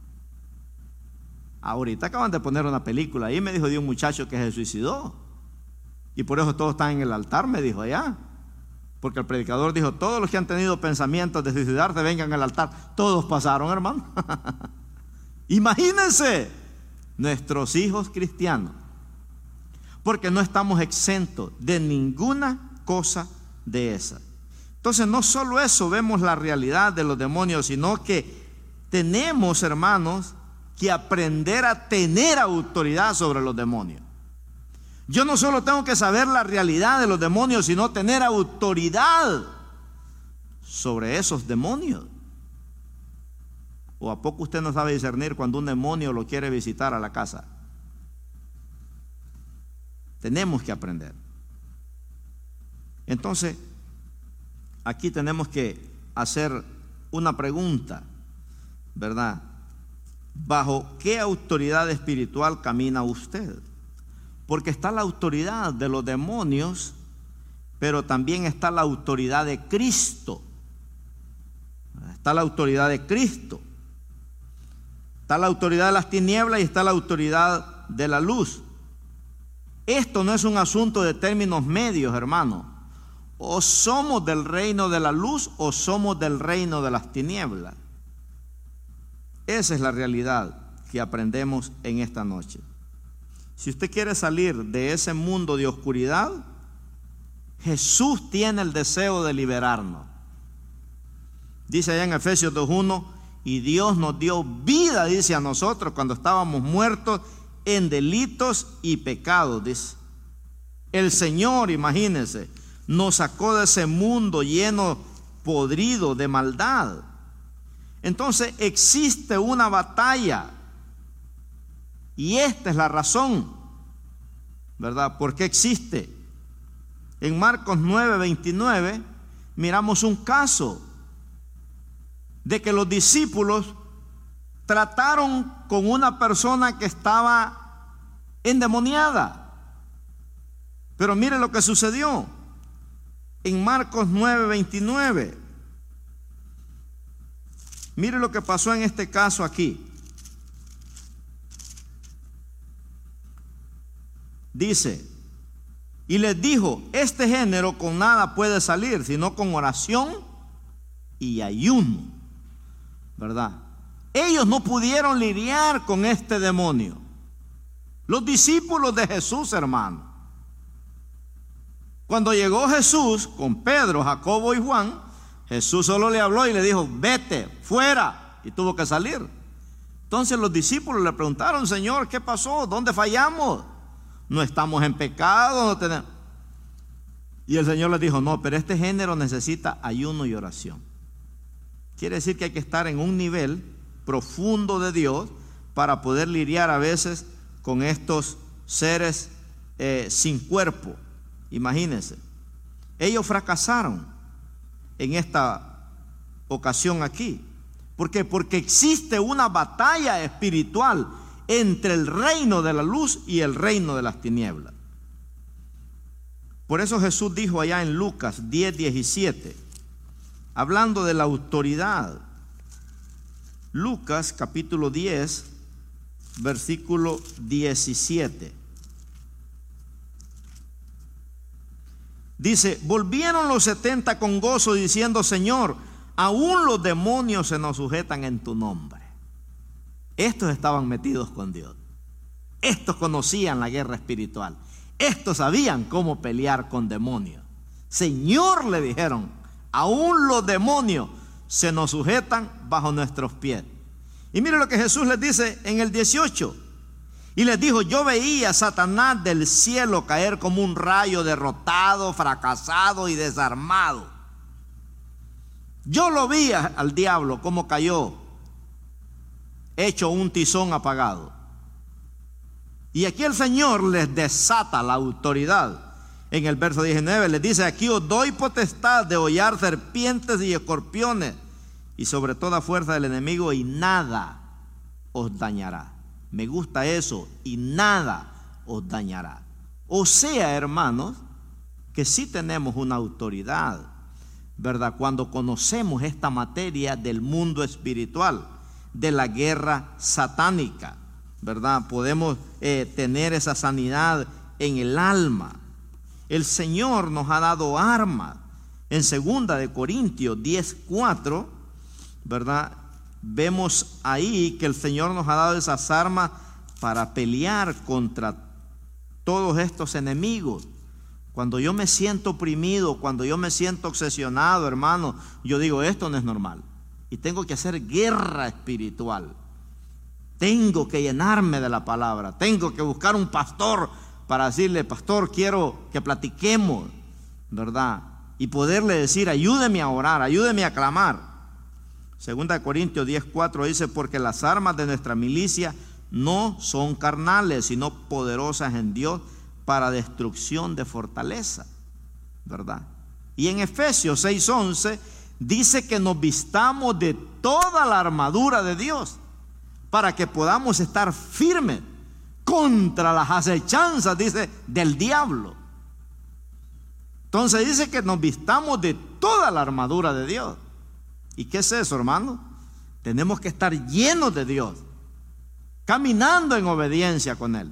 S1: Ahorita acaban de poner una película ahí, me dijo, de un muchacho que se suicidó. Y por eso todos están en el altar, me dijo allá. Porque el predicador dijo, todos los que han tenido pensamientos de suicidarse, vengan al altar. Todos pasaron, hermano. Imagínense, nuestros hijos cristianos. Porque no estamos exentos de ninguna cosa de esa. Entonces, no solo eso, vemos la realidad de los demonios, sino que tenemos, hermanos, que aprender a tener autoridad sobre los demonios. Yo no solo tengo que saber la realidad de los demonios, sino tener autoridad sobre esos demonios. ¿O a poco usted no sabe discernir cuando un demonio lo quiere visitar a la casa? Tenemos que aprender. Entonces, aquí tenemos que hacer una pregunta, ¿verdad? ¿Bajo qué autoridad espiritual camina usted? Porque está la autoridad de los demonios, pero también está la autoridad de Cristo. Está la autoridad de Cristo. Está la autoridad de las tinieblas y está la autoridad de la luz. Esto no es un asunto de términos medios, hermano. O somos del reino de la luz o somos del reino de las tinieblas. Esa es la realidad que aprendemos en esta noche. Si usted quiere salir de ese mundo de oscuridad, Jesús tiene el deseo de liberarnos. Dice allá en Efesios 2:1, y Dios nos dio vida, dice, a nosotros cuando estábamos muertos en delitos y pecados, dice. El Señor, imagínense, nos sacó de ese mundo lleno, podrido de maldad. Entonces existe una batalla. Y esta es la razón, ¿verdad? ¿Por qué existe? En Marcos 9:29 miramos un caso de que los discípulos trataron con una persona que estaba endemoniada. Pero mire lo que sucedió en Marcos 9:29. Mire lo que pasó en este caso aquí. Dice, y les dijo, este género con nada puede salir, sino con oración y ayuno, ¿verdad? Ellos no pudieron lidiar con este demonio. Los discípulos de Jesús, hermano. Cuando llegó Jesús con Pedro, Jacobo y Juan, Jesús solo le habló y le dijo, vete, fuera, y tuvo que salir. Entonces los discípulos le preguntaron, Señor, ¿qué pasó? ¿Dónde fallamos? No estamos en pecado, no tenemos. Y el Señor les dijo, no, pero este género necesita ayuno y oración. Quiere decir que hay que estar en un nivel profundo de Dios para poder lidiar a veces con estos seres sin cuerpo. Imagínense, ellos fracasaron en esta ocasión aquí. ¿Por qué? Porque existe una batalla espiritual entre el reino de la luz y el reino de las tinieblas. Por eso Jesús dijo allá en Lucas 10:17, hablando de la autoridad. Lucas capítulo 10, versículo 17. Dice, volvieron los 70 con gozo diciendo, Señor, aún los demonios se nos sujetan en tu nombre. Estos estaban metidos con Dios. Estos conocían la guerra espiritual. Estos sabían cómo pelear con demonios. Señor, le dijeron, aún los demonios se nos sujetan bajo nuestros pies. Y mire lo que Jesús les dice en el 18. Y les dijo, yo veía a Satanás del cielo caer como un rayo, derrotado, fracasado y desarmado. Yo lo vi al diablo como cayó, hecho un tizón apagado. Y aquí el Señor les desata la autoridad. En el verso 19 les dice, aquí os doy potestad de hollar serpientes y escorpiones y sobre toda fuerza del enemigo y nada os dañará. Me gusta eso, y nada os dañará. O sea, hermanos, que sí tenemos una autoridad, ¿verdad? Cuando conocemos esta materia del mundo espiritual, de la guerra satánica, ¿verdad? Podemos tener esa sanidad en el alma. El Señor nos ha dado armas. En 2 de Corintios 10:4, ¿verdad? Vemos ahí que el Señor nos ha dado esas armas para pelear contra todos estos enemigos. Cuando yo me siento oprimido, cuando yo me siento obsesionado, hermano, yo digo, esto no es normal. Y tengo que hacer guerra espiritual. Tengo que llenarme de la palabra. Tengo que buscar un pastor para decirle, pastor, quiero que platiquemos, ¿verdad? Y poderle decir, ayúdeme a orar, ayúdeme a clamar. 2 Corintios 10:4 dice, porque las armas de nuestra milicia no son carnales, sino poderosas en Dios para destrucción de fortaleza, ¿verdad? Y en Efesios 6:11 dice que nos vistamos de toda la armadura de Dios para que podamos estar firmes contra las acechanzas, dice, del diablo. Entonces dice que nos vistamos de toda la armadura de Dios. ¿Y qué es eso, hermano? Tenemos que estar llenos de Dios, caminando en obediencia con Él.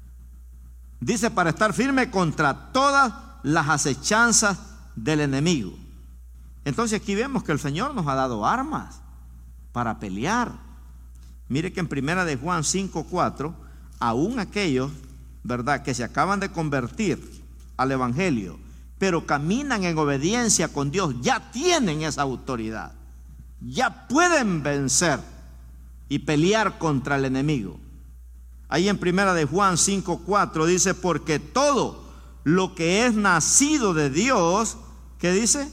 S1: Dice, para estar firme contra todas las acechanzas del enemigo. Entonces aquí vemos que el Señor nos ha dado armas para pelear. Mire que en 1 de Juan 5:4, aún aquellos, ¿verdad?, que se acaban de convertir al Evangelio, pero caminan en obediencia con Dios, ya tienen esa autoridad. Ya pueden vencer y pelear contra el enemigo. Ahí en 1 de Juan 5:4 dice, porque todo lo que es nacido de Dios, ¿qué dice?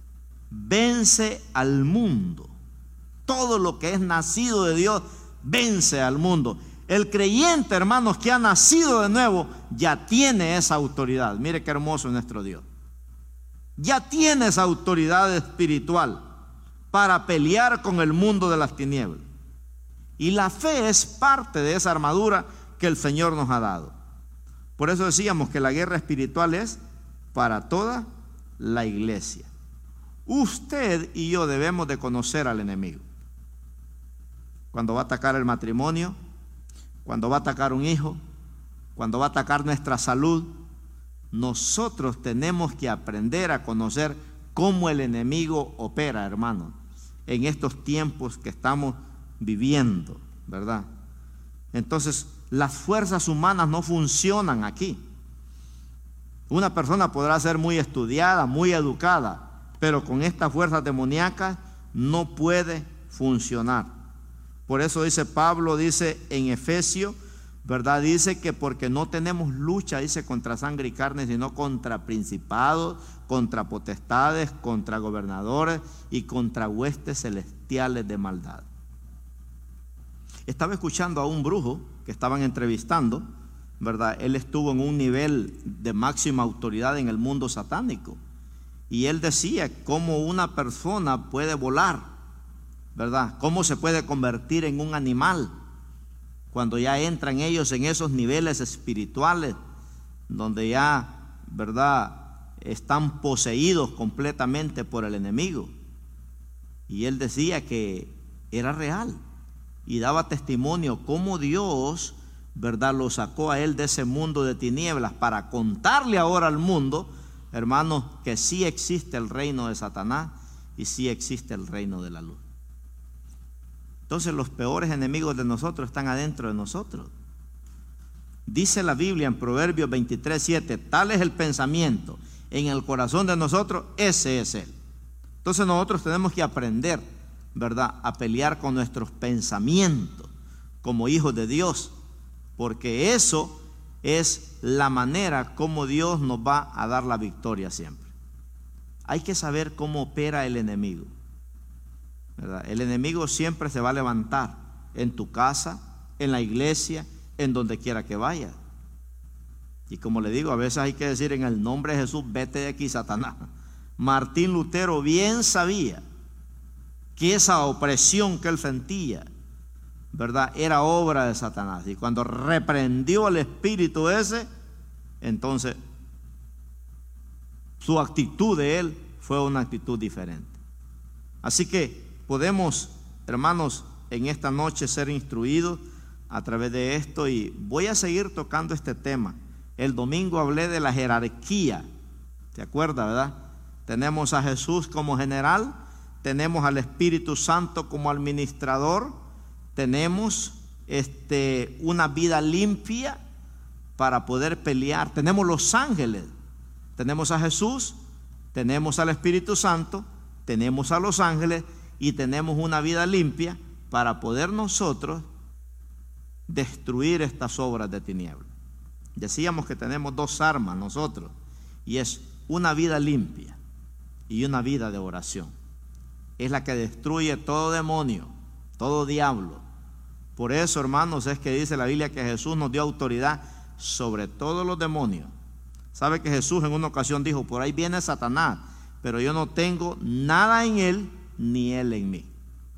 S1: Vence al mundo. Todo lo que es nacido de Dios vence al mundo. El creyente, hermanos, que ha nacido de nuevo, ya tiene esa autoridad. Mire qué hermoso es nuestro Dios. Ya tiene esa autoridad espiritual para pelear con el mundo de las tinieblas. Y la fe es parte de esa armadura que el Señor nos ha dado. Por eso decíamos que la guerra espiritual es para toda la iglesia. Usted y yo debemos de conocer al enemigo. Cuando va a atacar el matrimonio, cuando va a atacar un hijo, cuando va a atacar nuestra salud, nosotros tenemos que aprender a conocer cómo el enemigo opera, hermano, en estos tiempos que estamos viviendo, ¿verdad? Entonces, las fuerzas humanas no funcionan aquí. Una persona podrá ser muy estudiada, muy educada, pero con estas fuerzas demoníacas no puede funcionar. Por eso dice Pablo, dice en Efesios, ¿verdad? Dice que porque no tenemos lucha, dice, contra sangre y carne, sino contra principados, contra potestades, contra gobernadores y contra huestes celestiales de maldad. Estaba escuchando a un brujo que estaban entrevistando, ¿verdad? Él estuvo en un nivel de máxima autoridad en el mundo satánico. Y él decía cómo una persona puede volar, ¿verdad? Cómo se puede convertir en un animal cuando ya entran ellos en esos niveles espirituales donde ya, ¿verdad?, están poseídos completamente por el enemigo. Y él decía que era real y daba testimonio cómo Dios, ¿verdad?, lo sacó a él de ese mundo de tinieblas para contarle ahora al mundo, hermanos, que sí existe el reino de Satanás y sí existe el reino de la luz. Entonces los peores enemigos de nosotros están adentro de nosotros. Dice la Biblia en Proverbios 23:7, tal es el pensamiento en el corazón de nosotros, ese es él. Entonces nosotros tenemos que aprender, ¿verdad?, a pelear con nuestros pensamientos como hijos de Dios, porque eso es la manera como Dios nos va a dar la victoria siempre. Hay que saber cómo opera el enemigo, ¿verdad? El enemigo siempre se va a levantar en tu casa, en la iglesia, en donde quiera que vaya. Y como le digo, a veces hay que decir en el nombre de Jesús, vete de aquí, Satanás. Martín Lutero bien sabía que esa opresión que él sentía, ¿verdad?, era obra de Satanás. Y cuando reprendió al espíritu ese, entonces Su actitud de él fue una actitud diferente. Así que podemos, hermanos, en esta noche ser instruidos a través de esto, y voy a seguir tocando este tema. El domingo hablé de la jerarquía, ¿se acuerda, verdad? Tenemos a Jesús como general, tenemos al Espíritu Santo como administrador, tenemos una vida limpia para poder pelear, tenemos los ángeles, tenemos a Jesús, tenemos al Espíritu Santo, tenemos a los ángeles y tenemos una vida limpia para poder nosotros destruir estas obras de tinieblas. Decíamos que tenemos dos armas nosotros, y es una vida limpia y una vida de oración. Es la que destruye todo demonio, todo diablo. Por eso, hermanos, es que dice la Biblia que Jesús nos dio autoridad sobre todos los demonios. Sabe que Jesús en una ocasión dijo: por ahí viene Satanás, pero yo no tengo nada en él, ni él en mí.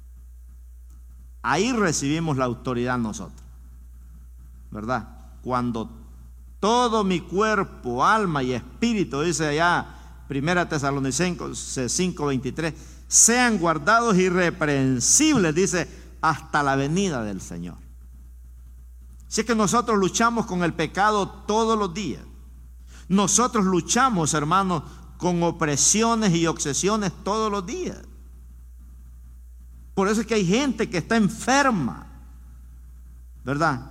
S1: Ahí recibimos la autoridad nosotros, ¿verdad? Cuando todo mi cuerpo, alma y espíritu, dice allá 1 Tesalonicenses 5:23, sean guardados irreprensibles, dice, hasta la venida del Señor. Si es que nosotros luchamos con el pecado todos los días. Nosotros luchamos, hermanos, con opresiones y obsesiones todos los días. Por eso es que hay gente que está enferma, ¿verdad?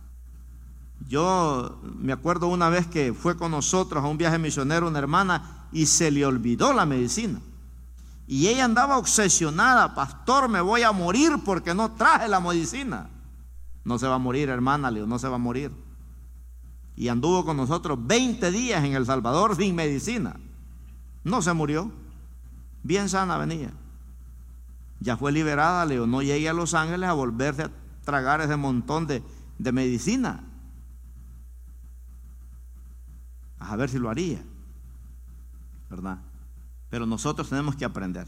S1: Yo me acuerdo una vez que fue con nosotros a un viaje misionero una hermana y se le olvidó la medicina. Y ella andaba obsesionada: pastor, me voy a morir porque no traje la medicina. No se va a morir, hermana, le digo, no se va a morir. Y anduvo con nosotros 20 días en El Salvador sin medicina. No se murió, bien sana venía. Ya fue liberada, le digo, no llegue a Los Ángeles a volverse a tragar ese montón de medicina. A ver si lo haría, ¿verdad? Pero nosotros tenemos que aprender.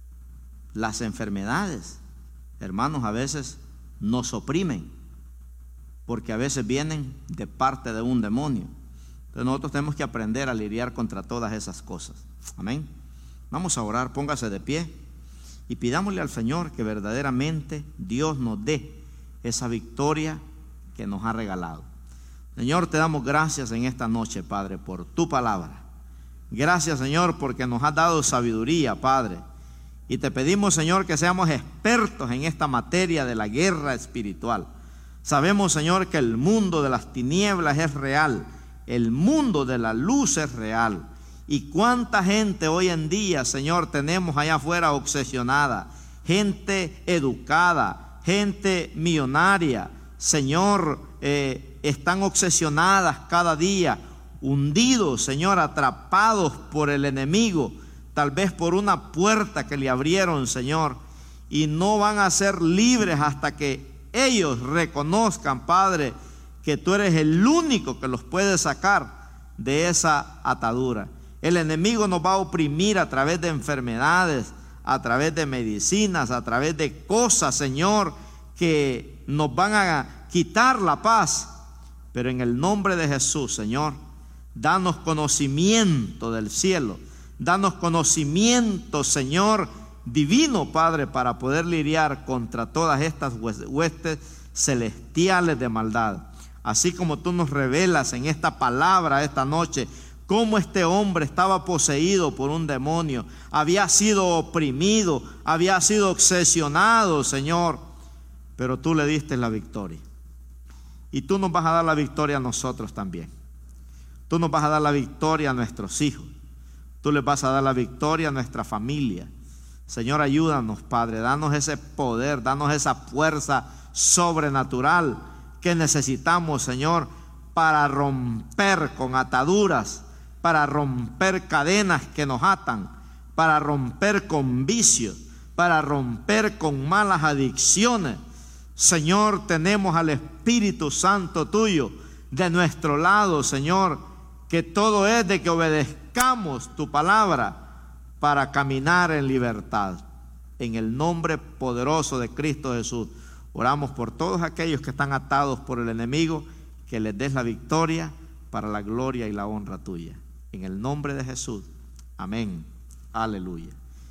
S1: Las enfermedades, hermanos, a veces nos oprimen, porque a veces vienen de parte de un demonio. Entonces nosotros tenemos que aprender a lidiar contra todas esas cosas. Amén. Vamos a orar, póngase de pie y pidámosle al Señor que verdaderamente Dios nos dé esa victoria que nos ha regalado. Señor, te damos gracias en esta noche, Padre, por tu palabra. Gracias, Señor, porque nos has dado sabiduría, Padre. Y te pedimos, Señor, que seamos expertos en esta materia de la guerra espiritual. Sabemos, Señor, que el mundo de las tinieblas es real, el mundo de la luz es real. Y cuánta gente hoy en día, Señor, tenemos allá afuera obsesionada, gente educada, gente millonaria, Señor, están obsesionadas cada día, hundidos, Señor, atrapados por el enemigo, tal vez por una puerta que le abrieron, Señor, y no van a ser libres hasta que ellos reconozcan, Padre, que tú eres el único que los puede sacar de esa atadura. El enemigo nos va a oprimir a través de enfermedades, a través de medicinas, a través de cosas, Señor, que nos van a quitar la paz. Pero en el nombre de Jesús, Señor, danos conocimiento del cielo, danos conocimiento, Señor, divino, Padre, para poder lidiar contra todas estas huestes celestiales de maldad. Así como tú nos revelas en esta palabra esta noche cómo este hombre estaba poseído por un demonio, había sido oprimido, había sido obsesionado, Señor, pero tú le diste la victoria. Y tú nos vas a dar la victoria a nosotros también. Tú nos vas a dar la victoria a nuestros hijos. Tú les vas a dar la victoria a nuestra familia. Señor, ayúdanos, Padre, danos ese poder, danos esa fuerza sobrenatural que necesitamos, Señor, para romper con ataduras, para romper cadenas que nos atan, para romper con vicios, para romper con malas adicciones. Señor, tenemos al Espíritu Santo tuyo de nuestro lado, Señor, que todo es de que obedezcamos tu palabra para caminar en libertad. En el nombre poderoso de Cristo Jesús, oramos por todos aquellos que están atados por el enemigo, que les des la victoria para la gloria y la honra tuya. En el nombre de Jesús, Amén. Aleluya.